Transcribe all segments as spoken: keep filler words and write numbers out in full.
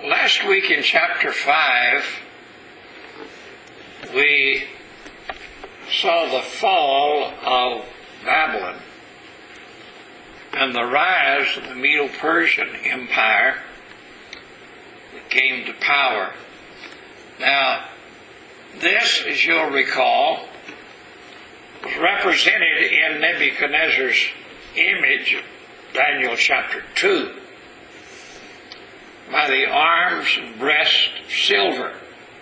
Last week in chapter five, we saw the fall of Babylon and the rise of the Medo-Persian Empire that came to power. Now, this, as you'll recall, was represented in Nebuchadnezzar's image, Daniel chapter two, by the arms and breast of silver.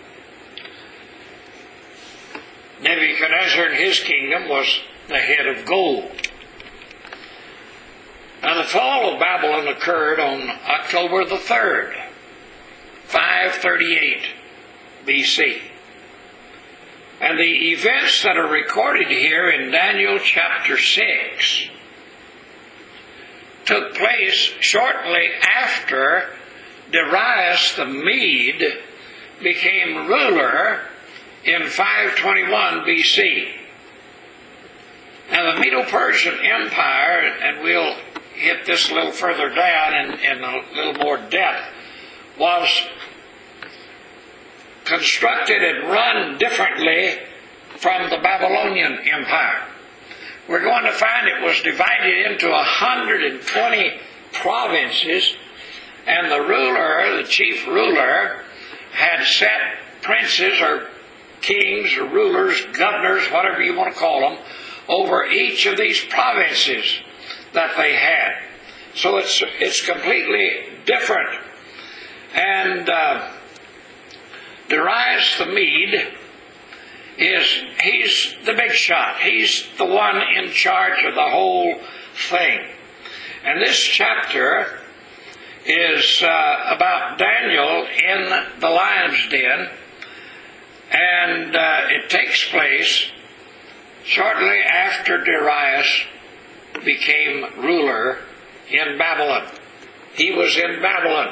Nebuchadnezzar and his kingdom was the head of gold. Now, the fall of Babylon occurred on October the third, five thirty-eight B C. And the events that are recorded here in Daniel chapter six took place shortly after Darius the Mede became ruler in five twenty-one B C. Now, the Medo-Persian Empire, and we'll hit this a little further down in, in a little more depth, was constructed and run differently from the Babylonian Empire. We're going to find it was divided into one hundred twenty provinces, and the ruler, the chief ruler, had set princes or kings or rulers, governors, whatever you want to call them, over each of these provinces that they had. So it's it's completely different. And uh, Darius the Mede is, he's the big shot. He's the one in charge of the whole thing. And this chapter is uh, about Daniel in the lion's den, and uh, it takes place shortly after Darius became ruler in Babylon. He was in Babylon.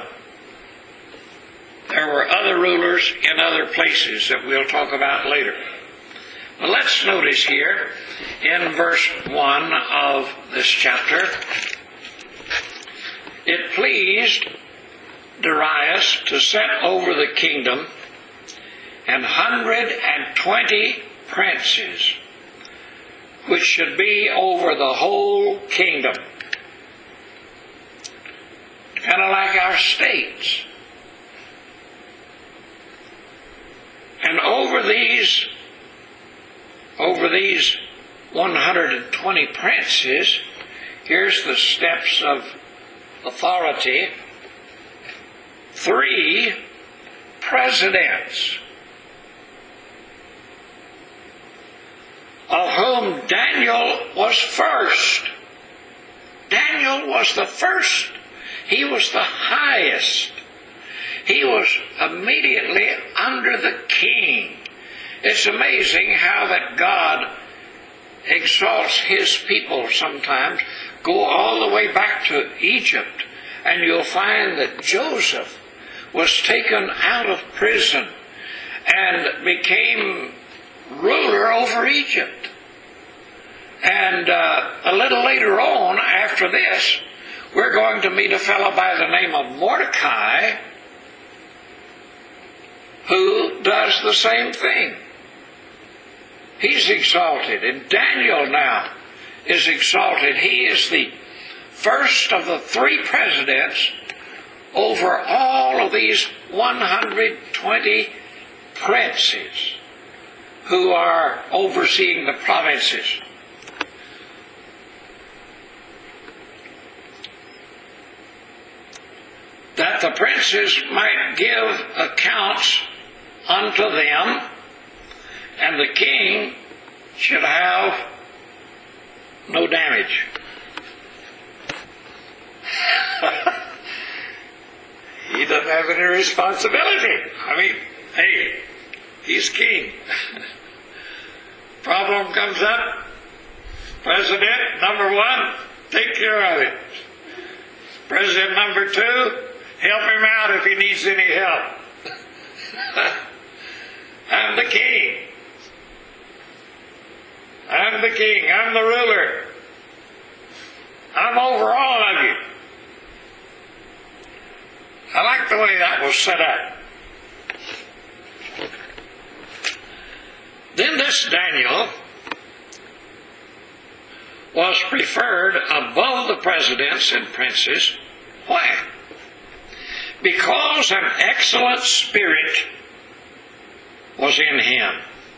There were other rulers in other places that we'll talk about later. But let's notice here in verse one of this chapter, it pleased Darius to set over the kingdom an hundred and twenty princes, which should be over the whole kingdom. Kind of like our states. And over these, over these one hundred twenty princes, here's the steps of authority. Three presidents, of whom Daniel was first. Daniel was the first. He was the highest. He was immediately under the king. It's amazing how that God exalts his people sometimes. Go all the way back to Egypt, and you'll find that Joseph was taken out of prison and became ruler over Egypt. And uh, a little later on, after this, we're going to meet a fellow by the name of Mordecai, who does the same thing. He's exalted, and Daniel now is exalted. He is the first of the three presidents over all of these one hundred twenty princes who are overseeing the provinces. That the princes might give accounts unto them, and the king should have no damage. He doesn't have any responsibility. I mean, hey, he's king. Problem comes up, president number one, take care of it. President number two, help him out if he needs any help. I'm the king. I'm the king. I'm the ruler. I'm over all of you. I like like the way that was set up. Then this Daniel was preferred above the presidents and princes. Why? Because an excellent spirit was in him.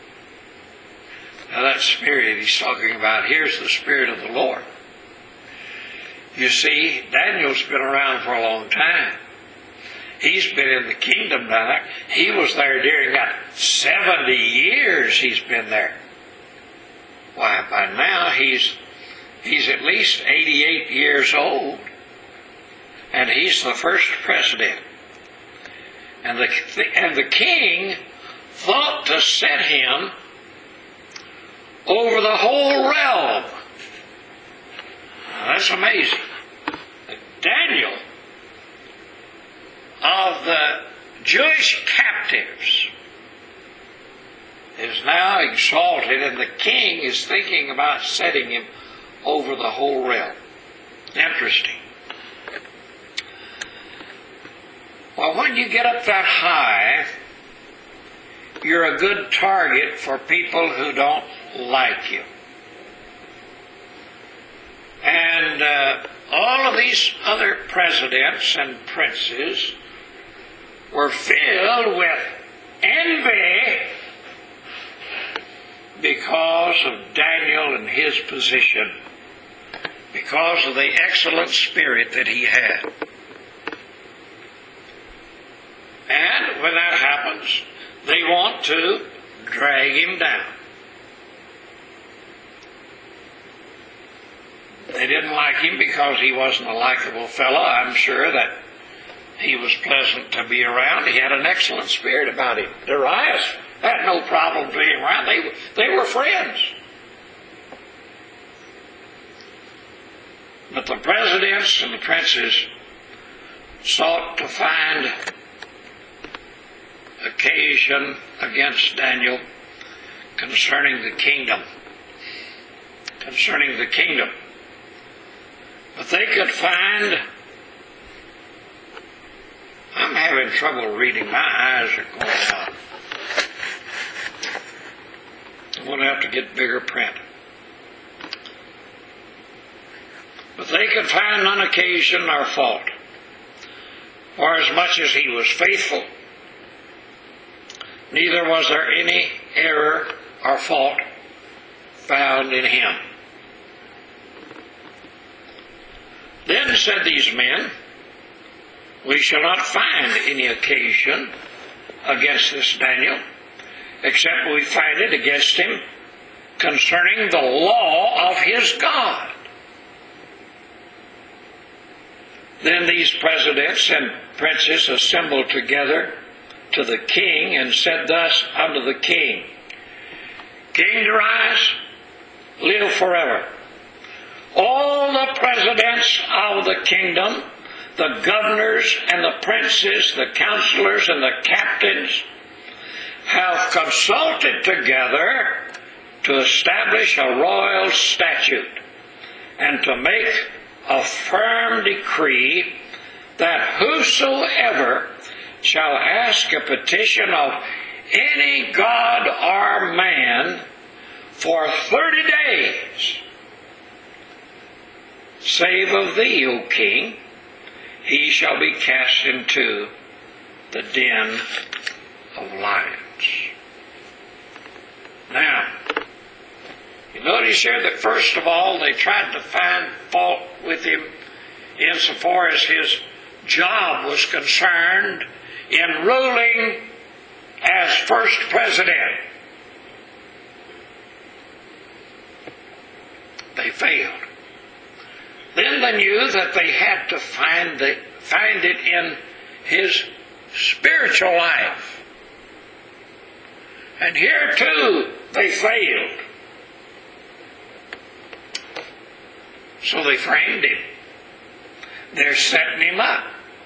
Now that spirit he's talking about here is the Spirit of the Lord. You see, Daniel's been around for a long time. He's been in the kingdom now. He was there during that seventy years he's been there. Why, by now he's he's at least eighty-eight years old. And he's the first president. And the, and the king thought to set him over the whole realm. Now, that's amazing. Daniel, of the Jewish captives, is now exalted, and the king is thinking about setting him over the whole realm. Interesting. Well, when you get up that high, you're a good target for people who don't like you. And uh, all of these other presidents and princes were filled with envy because of Daniel and his position, because of the excellent spirit that he had. And when that happens, they want to drag him down. They didn't like him because he wasn't a likable fellow. I'm sure that he was pleasant to be around. He had an excellent spirit about him. Darius had no problem being around. They, they were friends. But the presidents and the princes sought to find occasion against Daniel concerning the kingdom. Concerning the kingdom. But they could find... I'm having trouble reading. My eyes are going out. I'm going to have to get bigger print. But they could find none occasion nor fault, for as much as he was faithful, neither was there any error or fault found in him. Then said these men, we shall not find any occasion against this Daniel, except we find it against him concerning the law of his God. Then these presidents and princes assembled together to the king and said thus unto the king, King Darius, live forever. All the presidents of the kingdom, the governors and the princes, the counselors and the captains, have consulted together to establish a royal statute and to make a firm decree that whosoever shall ask a petition of any god or man for thirty days, save of thee, O king, he shall be cast into the den of lions. Now, you notice here that first of all they tried to find fault with him insofar as his job was concerned in ruling as first president. They failed. Then they knew that they had to find, the, find it in his spiritual life. And here too they failed. So they framed him. They're setting him up.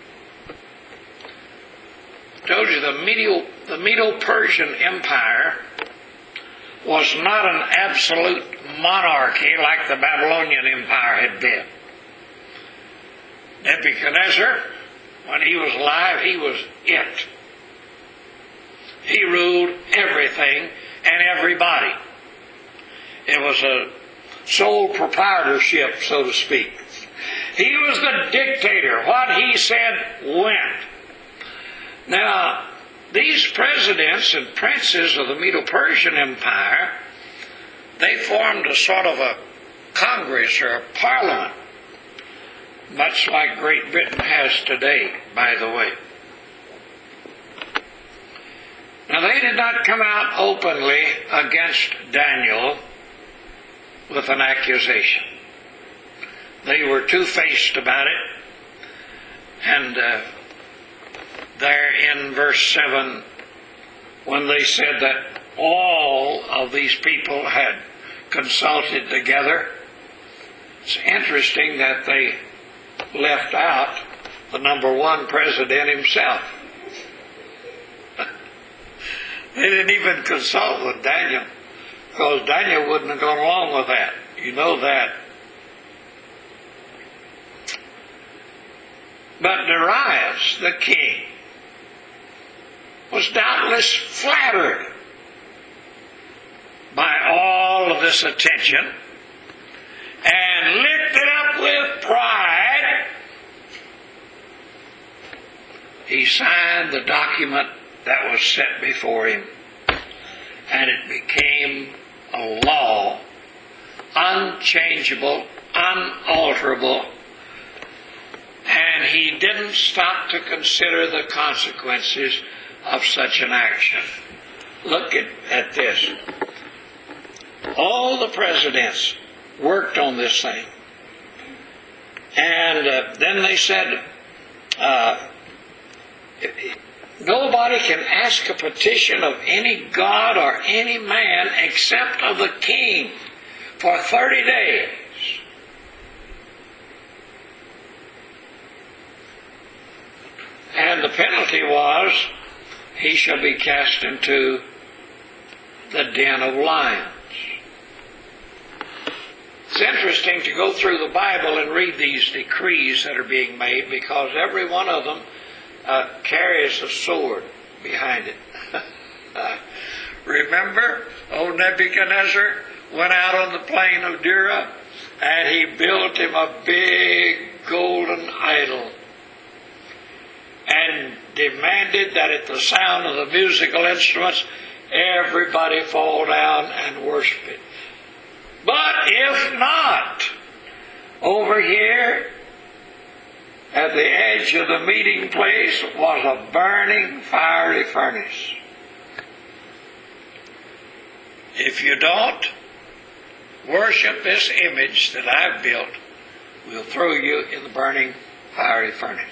I told you the Medo, the Medo-Persian Empire was not an absolute monarchy like the Babylonian Empire had been. Nebuchadnezzar When he was alive, he was it. He ruled everything and everybody. It was a sole proprietorship, so to speak. He was the dictator. What he said went. Now, these presidents and princes of the Medo-Persian Empire, they formed a sort of a Congress or a parliament, much like Great Britain has today, by the way. Now, they did not come out openly against Daniel with an accusation. They were two-faced about it. And uh, there in verse seven, when they said that all of these people had consulted together, it's interesting that they left out the number one president himself. They didn't even consult with Daniel, because Daniel wouldn't have gone along with that. You know that. But Darius, the king, was doubtless flattered by all of this attention and lifted up with pride. He signed the document that was set before him, and it became a law, unchangeable, unalterable, and he didn't stop to consider the consequences of such an action. Look at, at this. All the presidents worked on this thing, and uh, then they said, uh, nobody can ask a petition of any god or any man except of the king for thirty days. And the penalty was, he shall be cast into the den of lions. It's interesting to go through the Bible and read these decrees that are being made, because every one of them uh, carries a sword behind it. uh, remember, old Nebuchadnezzar went out on the plain of Dura and he built him a big golden idol and demanded that at the sound of the musical instruments, everybody fall down and worship it. But if not, over here at the edge of the meeting place was a burning fiery furnace. If you don't worship this image that I've built, we'll throw you in the burning fiery furnace.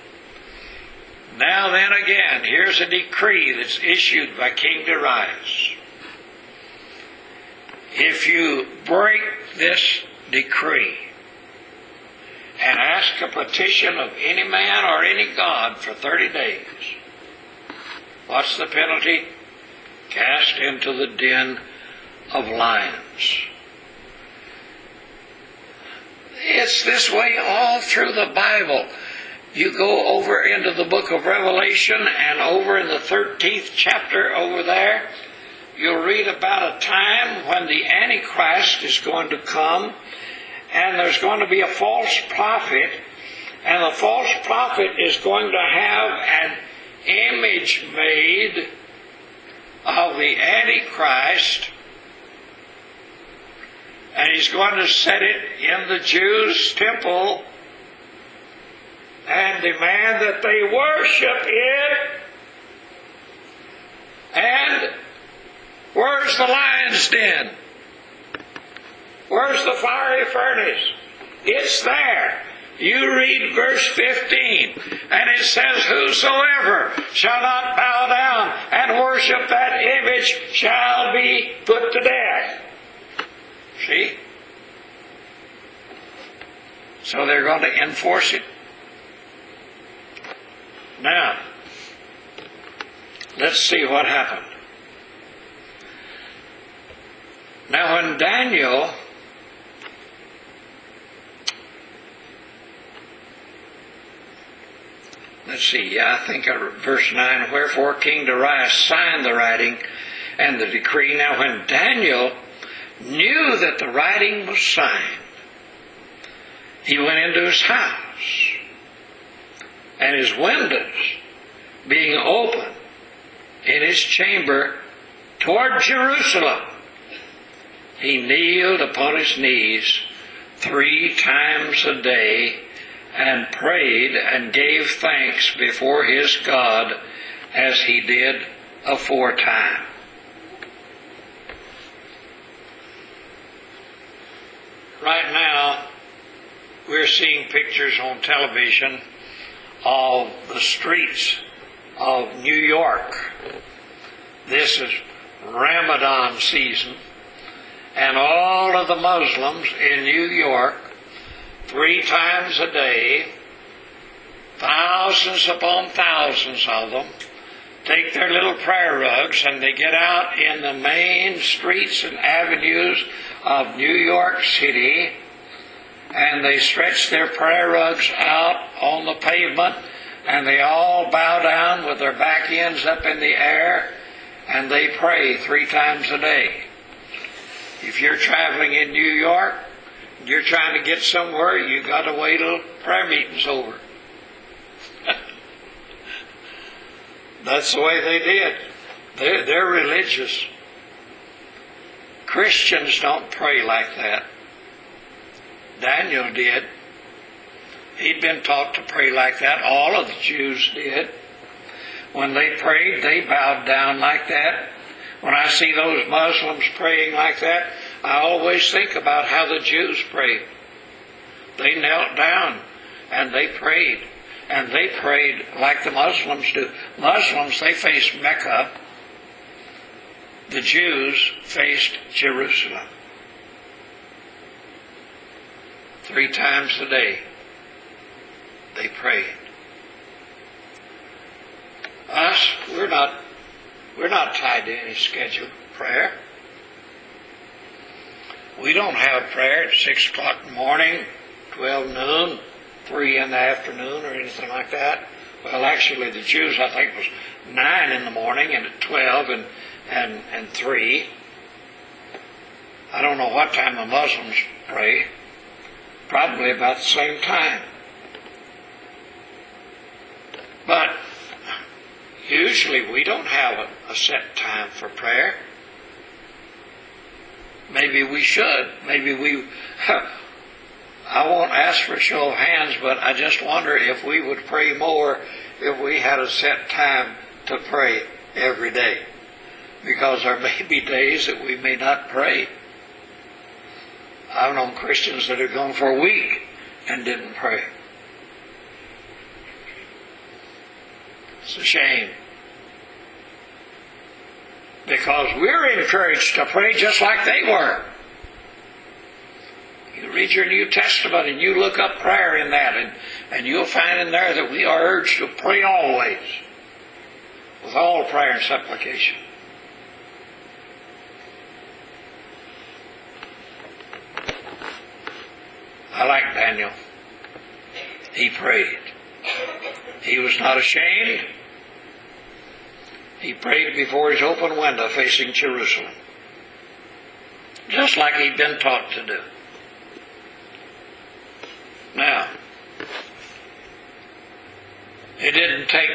Now then again, here's a decree that's issued by King Darius. If you break this decree and ask a petition of any man or any god for thirty days, what's the penalty? Cast into the den of lions. It's this way all through the Bible. You go over into the book of Revelation, and over in the thirteenth chapter over there, you'll read about a time when the Antichrist is going to come, and there's going to be a false prophet, and the false prophet is going to have an image made of the Antichrist, and he's going to set it in the Jews' temple and demand that they worship it. And where's the lion's den? Where's the fiery furnace? It's there. You read verse fifteen, and it says, whosoever shall not bow down and worship that image shall be put to death. See? So they're going to enforce it. Now, let's see what happened. Now, when Daniel let's see, I think verse nine, wherefore King Darius signed the writing and the decree. Now when Daniel knew that the writing was signed, he went into his house, and his windows being open in his chamber toward Jerusalem, he kneeled upon his knees three times a day and prayed and gave thanks before his God as he did aforetime. Right now, we're seeing pictures on television of the streets of New York. This is Ramadan season, and all of the Muslims in New York, three times a day, thousands upon thousands of them, take their little prayer rugs and they get out in the main streets and avenues of New York City, and they stretch their prayer rugs out on the pavement, and they all bow down with their back ends up in the air, and they pray three times a day. If you're traveling in New York, you're trying to get somewhere, you got to wait till prayer meeting's over. That's the way they did. They're, they're religious. Christians don't pray like that. Daniel did. He'd been taught to pray like that. All of the Jews did. When they prayed, they bowed down like that. When I see those Muslims praying like that, I always think about how the Jews prayed. They knelt down and they prayed. And they prayed like the Muslims do. Muslims, they faced Mecca. The Jews faced Jerusalem. Three times a day, they prayed. Us, we're not, we're not tied to any scheduled prayer. We don't have prayer at six o'clock in the morning, twelve noon, three in the afternoon, or anything like that. Well, actually, the Jews, I think, was nine in the morning, and at twelve, and and and three. I don't know what time the Muslims pray. Probably about the same time. But usually we don't have a, a set time for prayer. Maybe we should. Maybe we... I won't ask for a show of hands, but I just wonder if we would pray more if we had a set time to pray every day. Because there may be days that we may not pray. I've known Christians that have gone for a week and didn't pray. It's a shame. Because we're encouraged to pray just like they were. You read your New Testament and you look up prayer in that, and, and you'll find in there that we are urged to pray always, with all prayer and supplication. I like Daniel. He prayed. He was not ashamed. He prayed before his open window facing Jerusalem, just like he'd been taught to do. Now, it didn't take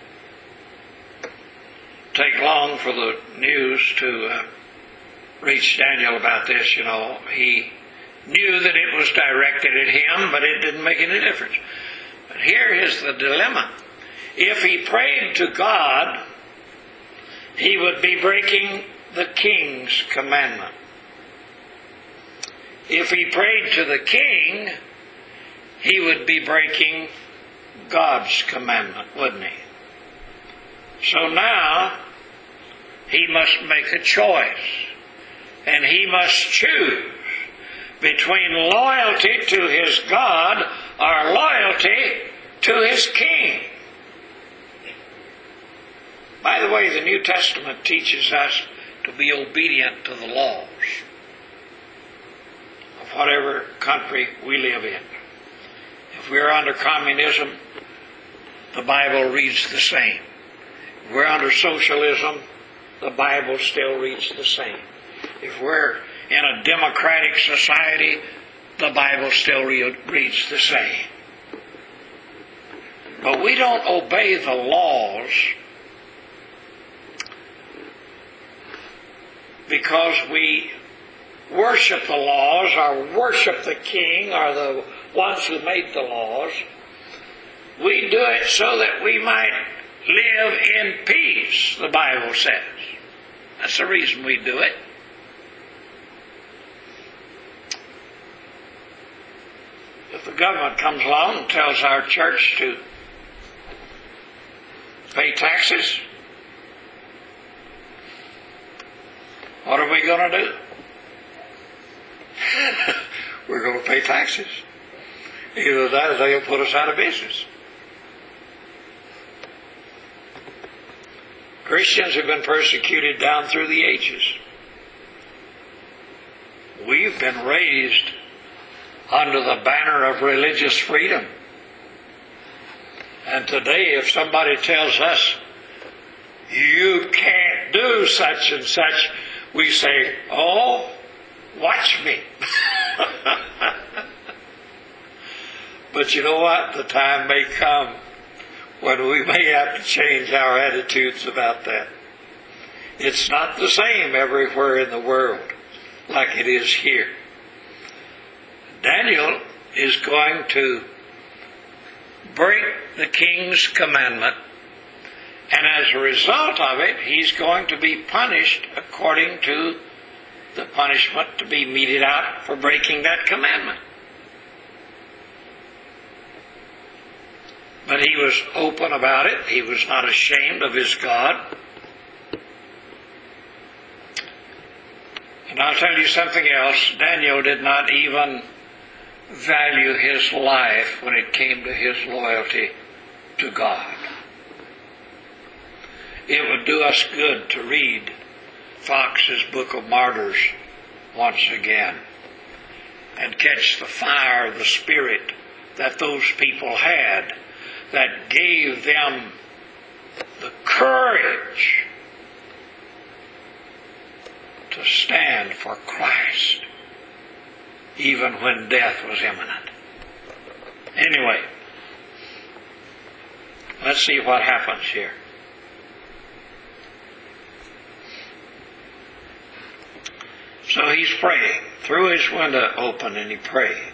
take long for the news to uh, reach Daniel about this. You know, he knew that it was directed at him, but it didn't make any difference. But here is the dilemma. If he prayed to God, he would be breaking the king's commandment. If he prayed to the king, he would be breaking God's commandment, wouldn't he? So now, he must make a choice. And he must choose between loyalty to his God or loyalty to his king. By the way, the New Testament teaches us to be obedient to the laws of whatever country we live in. If we're under communism, the Bible reads the same. If we're under socialism, the Bible still reads the same. If we're in a democratic society, the Bible still re- reads the same. But we don't obey the laws because we worship the laws or worship the king or the ones who made the laws. We do it so that we might live in peace, the Bible says. That's the reason we do it. If the government comes along and tells our church to pay taxes, what are we going to do? We're going to pay taxes. Either that or they'll put us out of business. Christians have been persecuted down through the ages. We've been raised under the banner of religious freedom. And today, if somebody tells us, you can't do such and such, we say, oh, watch me. But you know what? The time may come when we may have to change our attitudes about that. It's not the same everywhere in the world like it is here. Daniel is going to break the king's commandment, and as a result of it, he's going to be punished according to the punishment to be meted out for breaking that commandment. But he was open about it. He was not ashamed of his God. And I'll tell you something else. Daniel did not even value his life when it came to his loyalty to God. It would do us good to read Fox's Book of Martyrs once again and catch the fire of the Spirit that those people had that gave them the courage to stand for Christ even when death was imminent. Anyway, let's see what happens here. So he's praying. Threw his window open and he prayed.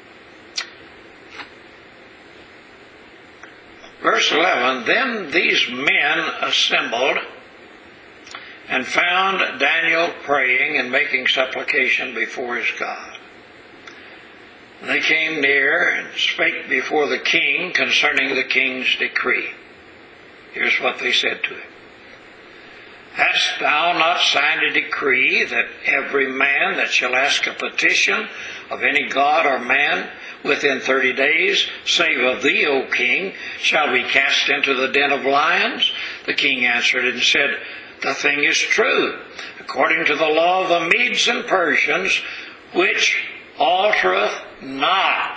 Verse eleven, then these men assembled and found Daniel praying and making supplication before his God. They came near and spake before the king concerning the king's decree. Here's what they said to him. Hast thou not signed a decree that every man that shall ask a petition of any god or man within thirty days, save of thee, O king, shall be cast into the den of lions? The king answered and said, the thing is true, according to the law of the Medes and Persians, which altereth not.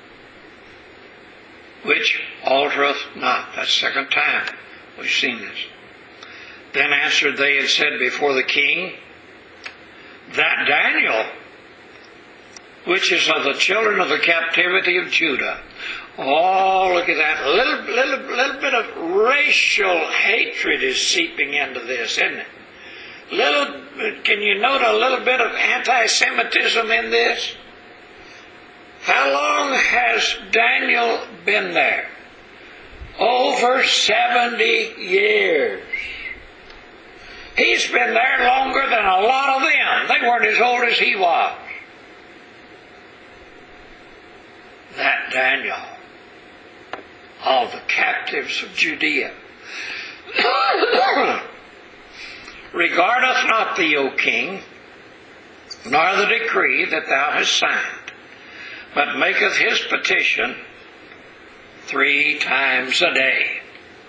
Which altereth not. That's the second time we've seen this. Then answered they and said before the king, that Daniel, which is of the children of the captivity of Judah. Oh, look at that. A little, little, little bit of racial hatred is seeping into this, isn't it? Little, can you note a little bit of anti-Semitism in this? How long has Daniel been there? Over seventy years. He's been there longer than a lot of them. They weren't as old as he was. That Daniel, of the captives of Judea, regardeth not thee, O king, nor the decree that thou hast signed, but maketh his petition three times a day.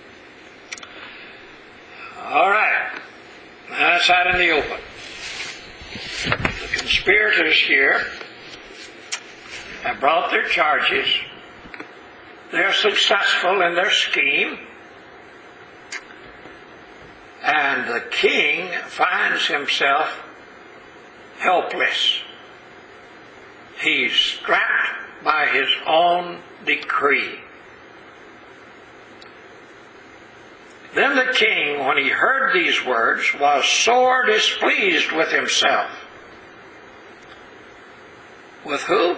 All right. That's out in the open. The conspirators here have brought their charges they're successful in their scheme, and the king finds himself helpless. He's strapped by his own decree. Then the king, when he heard these words, was sore displeased with himself. With who?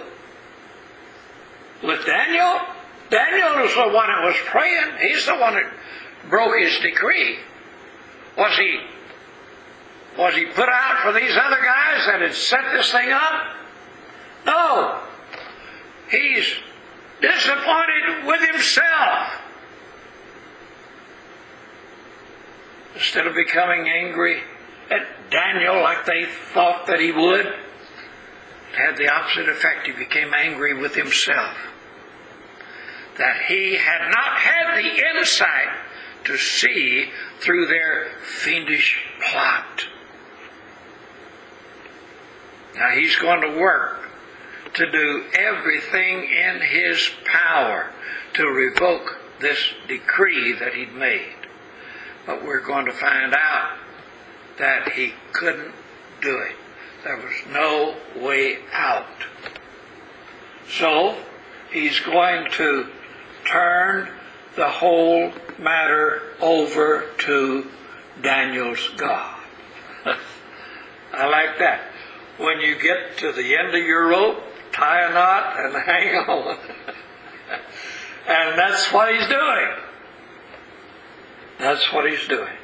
With Daniel? Daniel is the one that was praying. He's the one that broke his decree. Was he, was he put out for these other guys that had set this thing up? No. He's disappointed with himself. Instead of becoming angry at Daniel like they thought that he would, it had the opposite effect. He became angry with himself, that he had not had the insight to see through their fiendish plot. Now he's going to work to do everything in his power to revoke this decree that he'd made. But we're going to find out that he couldn't do it. There was no way out. So he's going to turn the whole matter over to Daniel's God. I like that. When you get to the end of your rope, tie a knot and hang on. And that's what he's doing. That's what he's doing.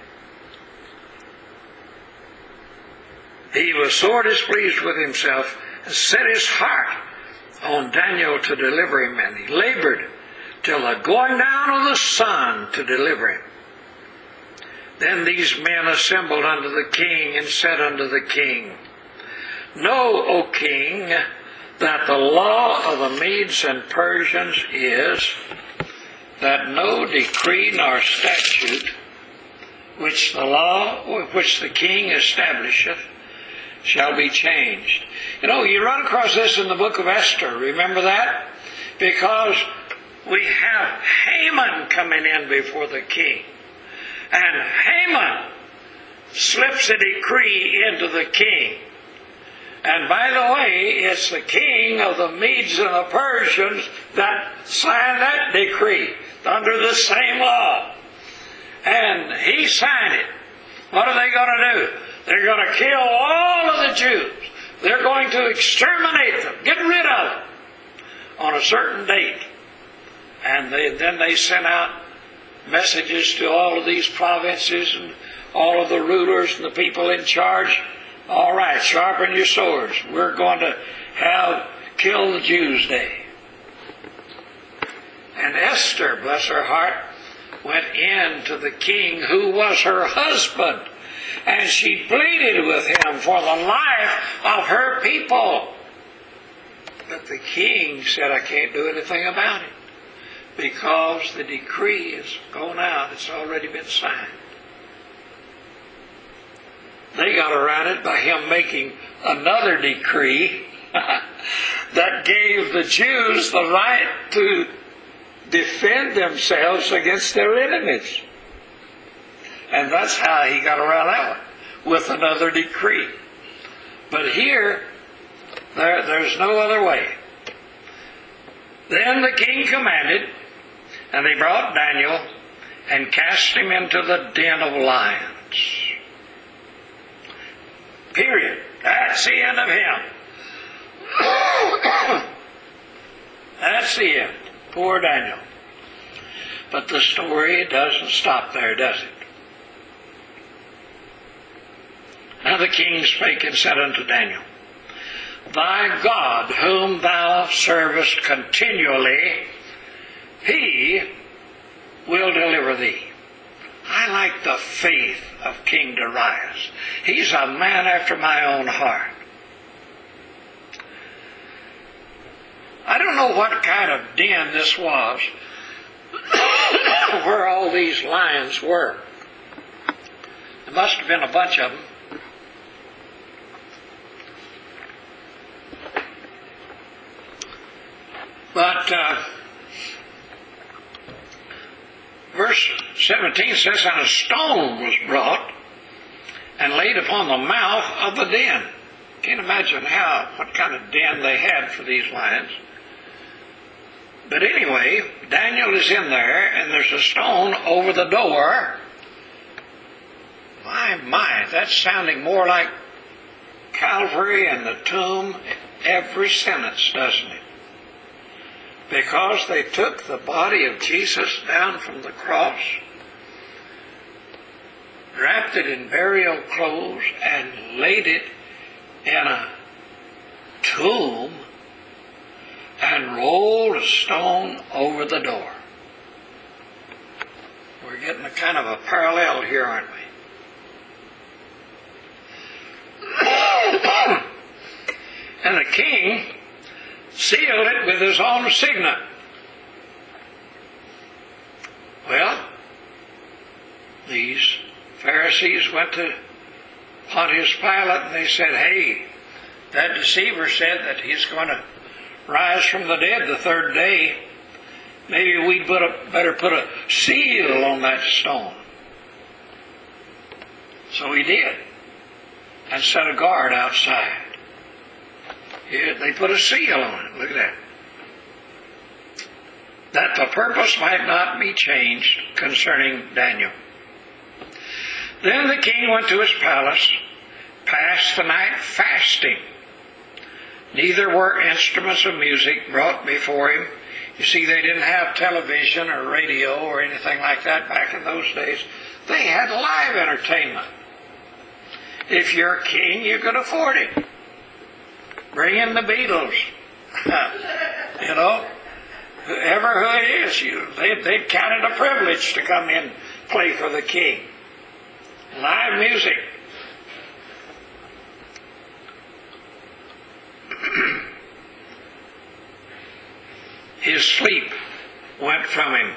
He was sore displeased with himself and set his heart on Daniel to deliver him, and he labored till the going down of the sun to deliver him. Then these men assembled unto the king and said unto the king, Know, O king, that the law of the Medes and Persians is that no decree nor statute which the law which the king establisheth shall be changed. You know, you run across this in the book of Esther. Remember that? Because we have Haman coming in before the king. And Haman slips a decree into the king. And by the way, it's the king of the Medes and the Persians that signed that decree under the same law. And he signed it. What are they going to do? They're going to kill all of the Jews. They're going to exterminate them, get rid of them on a certain date. And they, then they sent out messages to all of these provinces and all of the rulers and the people in charge. All right, sharpen your swords. We're going to have Kill the Jews Day. And Esther, bless her heart, went in to the king who was her husband, and she pleaded with him for the life of her people. But the king said, I can't do anything about it, because the decree is gone out. It's already been signed. They got around it by him making another decree that gave the Jews the right to defend themselves against their enemies. And that's how he got around that one, with another decree. But here, there, there's no other way. Then the king commanded, and they brought Daniel and cast him into the den of lions. Period. That's the end of him. That's the end. Poor Daniel. But the story doesn't stop there, does it? Now the king spake and said unto Daniel, Thy God, whom thou servest continually, he will deliver thee. I like the faith of King Darius. He's a man after my own heart. I don't know what kind of den this was where all these lions were. There must have been a bunch of them. But uh, verse seventeen says, and a stone was brought and laid upon the mouth of the den. Can't imagine how, what kind of den they had for these lions. But anyway, Daniel is in there, and there's a stone over the door. My, my, that's sounding more like Calvary and the tomb, every sentence, doesn't it? Because they took the body of Jesus down from the cross, wrapped it in burial clothes, and laid it in a tomb, and rolled a stone over the door. We're getting a kind of a parallel here, aren't we? And the king sealed it with his own signet. Well, these Pharisees went to Pontius Pilate and they said, hey, that deceiver said that he's going to rise from the dead the third day. Maybe we'd put a, better put a seal on that stone. So he did, and set a guard outside. Here, they put a seal on it. Look at that. That the purpose might not be changed concerning Daniel. Then the king went to his palace, passed the night fasting. Neither were instruments of music brought before him. You see, they didn't have television or radio or anything like that back in those days. They had live entertainment. If you're king, you could afford it. Bring in the Beatles. You know, whoever who it is, you, they, they'd count it a privilege to come in and play for the king. Live music. His sleep went from him.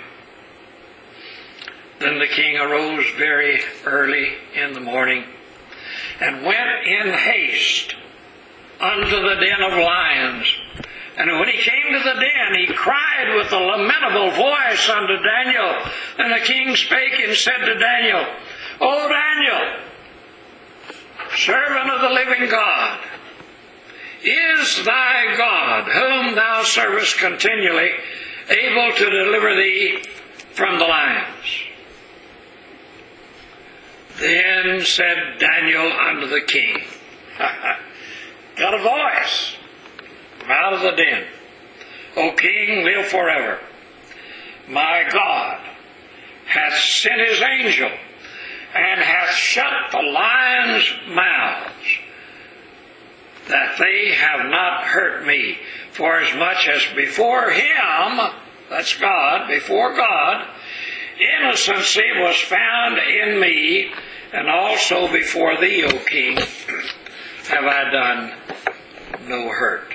Then the king arose very early in the morning and went in haste unto the den of lions. And when he came to the den, he cried with a lamentable voice unto Daniel. And the king spake and said to Daniel, O Daniel, servant of the living God, is thy God, whom thou servest continually, able to deliver thee from the lions? Then said Daniel unto the king, got a voice from out of the den, O king, live forever. My God hath sent his angel, and hath shut the lions' mouths, that they have not hurt me, for as much as before him, that's God, before God, innocency was found in me, and also before thee, O king, have I done no hurt.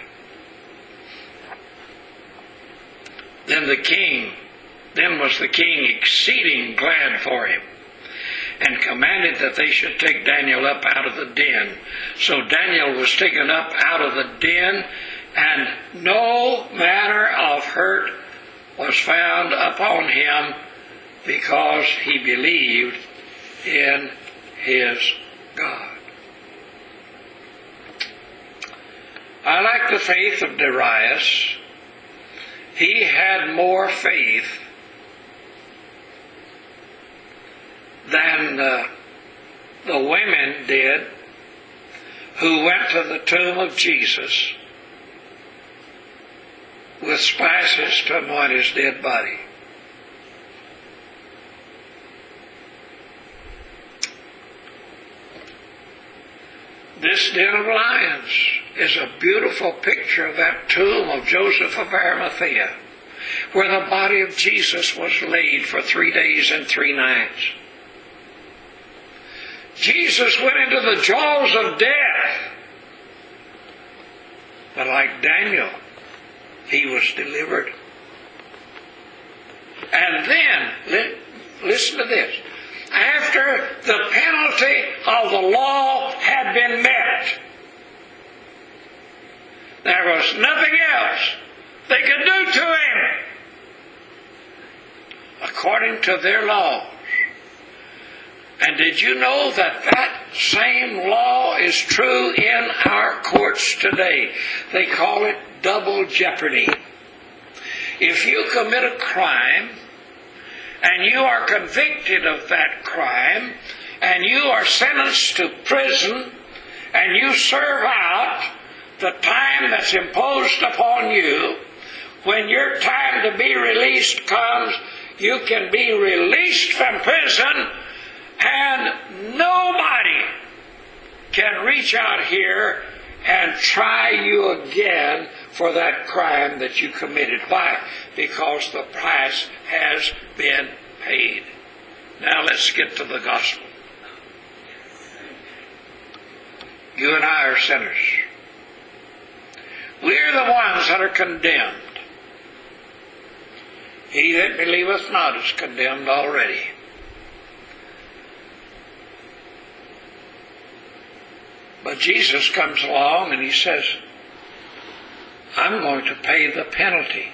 Then the king, then was the king exceeding glad for him, and commanded that they should take Daniel up out of the den. So Daniel was taken up out of the den, and no manner of hurt was found upon him, because he believed in his God. I like the faith of Darius. He had more faith than the, the women did who went to the tomb of Jesus with spices to anoint his dead body. This den of lions is a beautiful picture of that tomb of Joseph of Arimathea, where the body of Jesus was laid for three days and three nights. Jesus went into the jaws of death, but like Daniel, he was delivered. And then, li- listen to this, after the penalty of the law had been met, there was nothing else they could do to him. according to their laws. And did you know that that same law is true in our courts today? They call it double jeopardy. If you commit a crime, and you are convicted of that crime, and you are sentenced to prison, and you serve out the time that's imposed upon you, when your time to be released comes, you can be released from prison, and nobody can reach out here and try you again for that crime that you committed. Why? Because the price has been paid. Now let's get to the gospel. You and I are sinners. We're the ones that are condemned. He that believeth not is condemned already. But Jesus comes along and he says, I'm going to pay the penalty.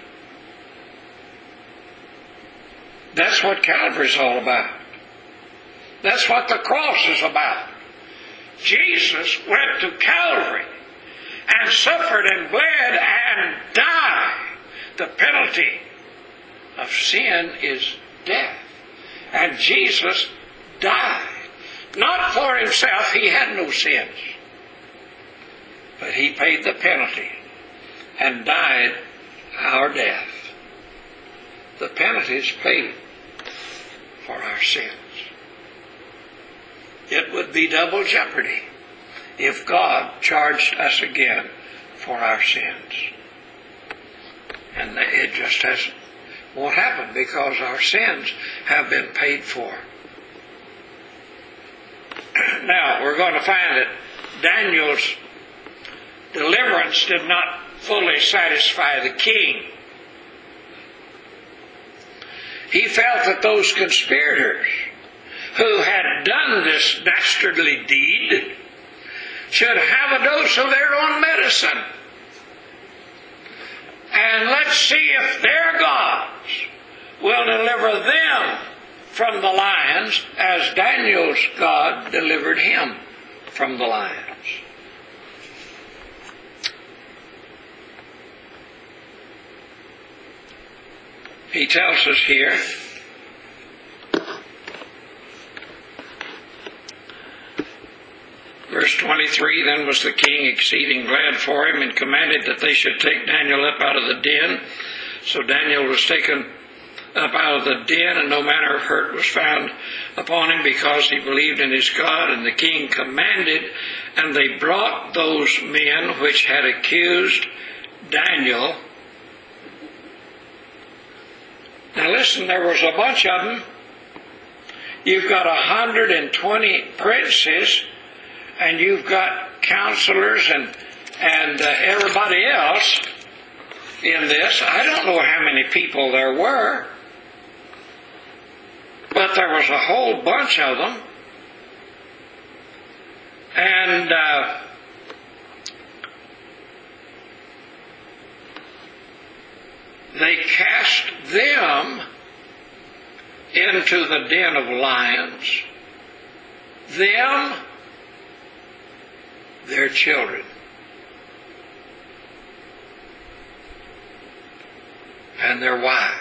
That's what Calvary's all about. That's what the cross is about. Jesus went to Calvary and suffered and bled and died. The penalty of sin is death. And Jesus died. Not for himself, he had no sins. But he paid the penalty and died our death. The penalty is paid for our sins. It would be double jeopardy if God charged us again for our sins. And it just hasn't, won't happen because our sins have been paid for. Now, we're going to find that Daniel's deliverance did not fully satisfy the king. He felt that those conspirators who had done this dastardly deed should have a dose of their own medicine. And let's see if their gods will deliver them from the lions as Daniel's God delivered him from the lions. He tells us here, verse twenty-three, then was the king exceeding glad for him, and commanded that they should take Daniel up out of the den. So Daniel was taken up out of the den, and no manner of hurt was found upon him, because he believed in his God. And the king commanded, and they brought those men which had accused Daniel. Now listen, there was a bunch of them. You've got one hundred twenty princes, and you've got counselors and and uh, everybody else in this. I don't know how many people there were, but there was a whole bunch of them. And uh, they cast them into the den of lions. Them, their children, and their wives.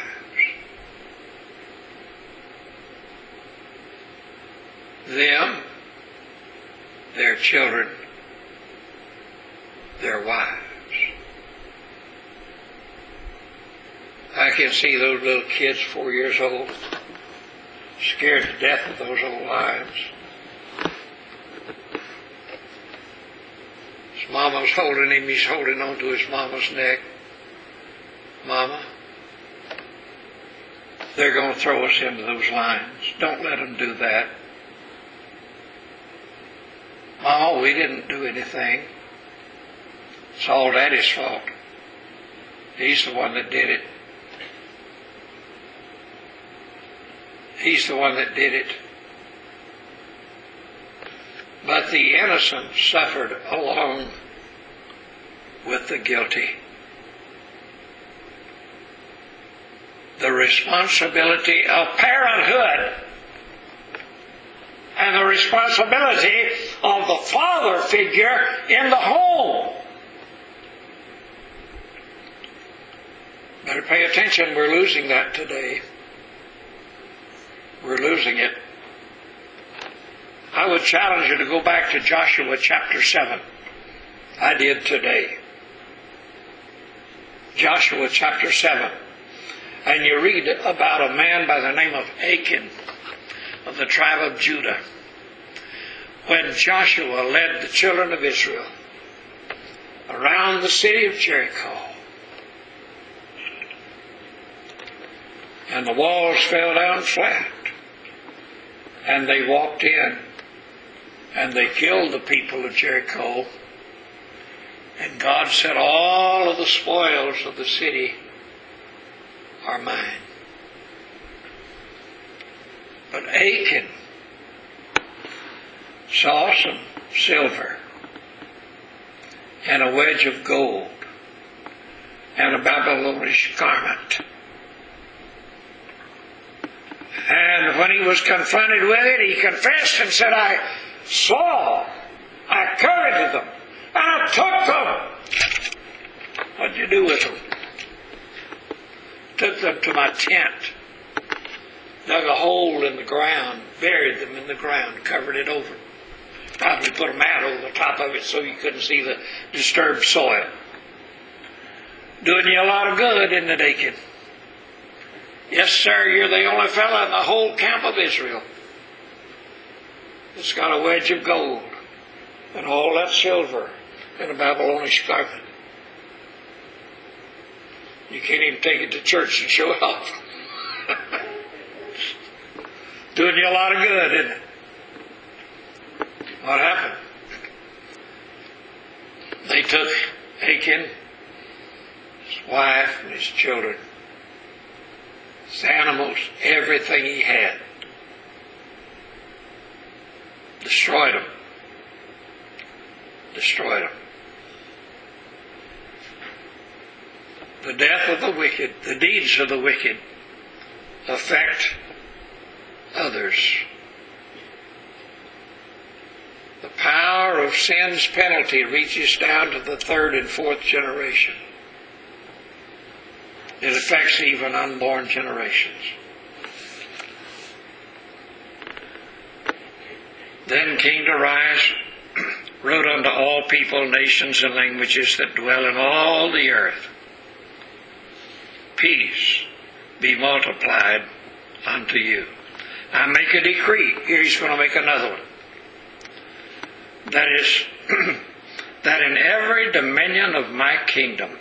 Them, their children, their wives. I can see those little kids, four years old, scared to death of those old lions. His mama's holding him, he's holding on to his mama's neck. Mama, they're going to throw us into those lions. Don't let them do that. Mama, we didn't do anything. It's all Daddy's fault. He's the one that did it. He's the one that did it. But the innocent suffered along with the guilty. the responsibility of parenthood and the responsibility of the father figure in the home. Better pay attention, we're losing that today. We're losing it. I would challenge you to go back to Joshua chapter seven. I did today. Joshua chapter seven. And you read about a man by the name of Achan of the tribe of Judah. When Joshua led the children of Israel around the city of Jericho, and the walls fell down flat, and they walked in, and they killed the people of Jericho, and God said, all of the spoils of the city are mine. But Achan saw some silver and a wedge of gold and a Babylonish garment. And when he was confronted with it, he confessed and said, I saw, I coveted them, and I took them. What did you do with them? Took them to my tent, dug a hole in the ground, buried them in the ground, covered it over. Probably put a mat over the top of it so you couldn't see the disturbed soil. Doing you a lot of good, isn't it, Achan? Yes, sir, you're the only fellow in the whole camp of Israel that's got a wedge of gold and all that silver and a Babylonish garment. You can't even take it to church and show it off. Doing you a lot of good, isn't it? What happened? They took Achan, his wife, and his children, his animals, everything he had. Destroyed them. Destroyed them. The death of the wicked, the deeds of the wicked, affect others. The power of sin's penalty reaches down to the third and fourth generation. It affects even unborn generations. Then King Darius wrote unto all people, nations, and languages that dwell in all the earth, peace be multiplied unto you. I make a decree. Here he's going to make another one. That is, that in every dominion of my kingdom,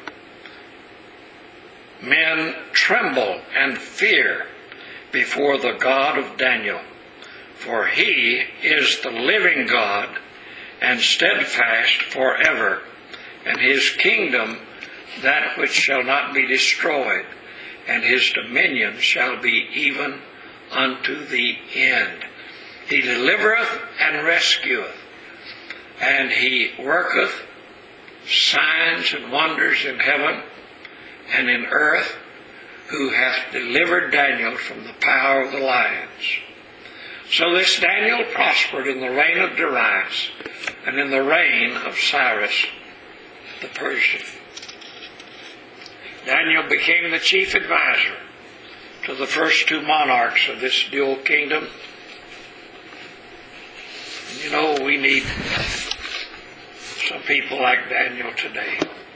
men tremble and fear before the God of Daniel, for he is the living God and steadfast forever, and his kingdom that which shall not be destroyed, and his dominion shall be even unto the end. He delivereth and rescueth, and he worketh signs and wonders in heaven and in earth, who hath delivered Daniel from the power of the lions. So this Daniel prospered in the reign of Darius and in the reign of Cyrus the Persian. Daniel became the chief advisor to the first two monarchs of this dual kingdom. And you know, we need some people like Daniel today.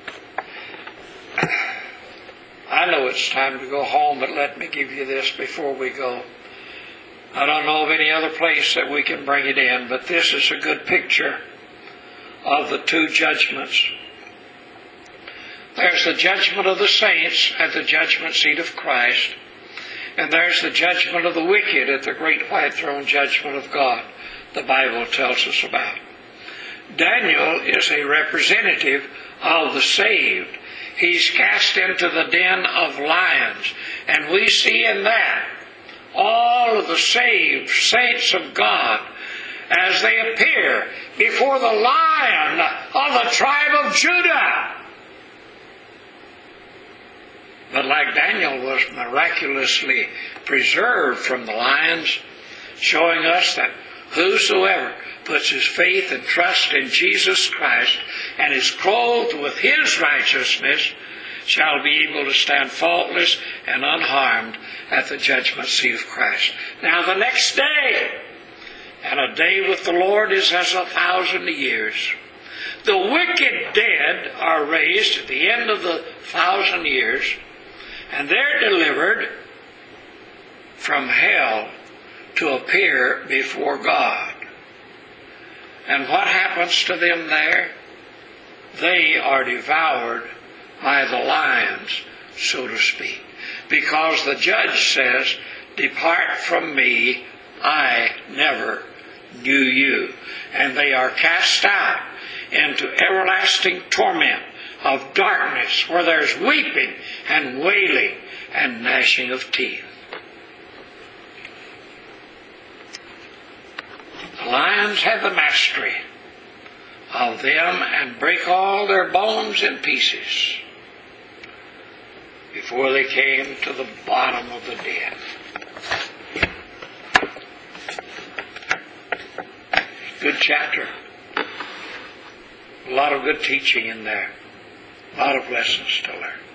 I know it's time to go home, but let me give you this before we go. I don't know of any other place that we can bring it in, but this is a good picture of the two judgments. There's the judgment of the saints at the judgment seat of Christ, and there's the judgment of the wicked at the great white throne judgment of God the Bible tells us about. Daniel is a representative of the saved. He's cast into the den of lions, and we see in that all of the saved saints of God as they appear before the Lion of the tribe of Judah. But like Daniel was miraculously preserved from the lions, showing us that whosoever puts his faith and trust in Jesus Christ and is clothed with his righteousness shall be able to stand faultless and unharmed at the judgment seat of Christ. Now the next day, and a day with the Lord is as a thousand years. The wicked dead are raised at the end of the thousand years, and they're delivered from hell to appear before God. And what happens to them there? They are devoured by the lions, so to speak. Because the judge says, "Depart from me, I never knew you." And they are cast out into everlasting torment of darkness, where there's weeping and wailing and gnashing of teeth. The lions have the mastery of them and break all their bones in pieces before they came to the bottom of the dead. Good chapter. A lot of good teaching in there. A lot of lessons to learn.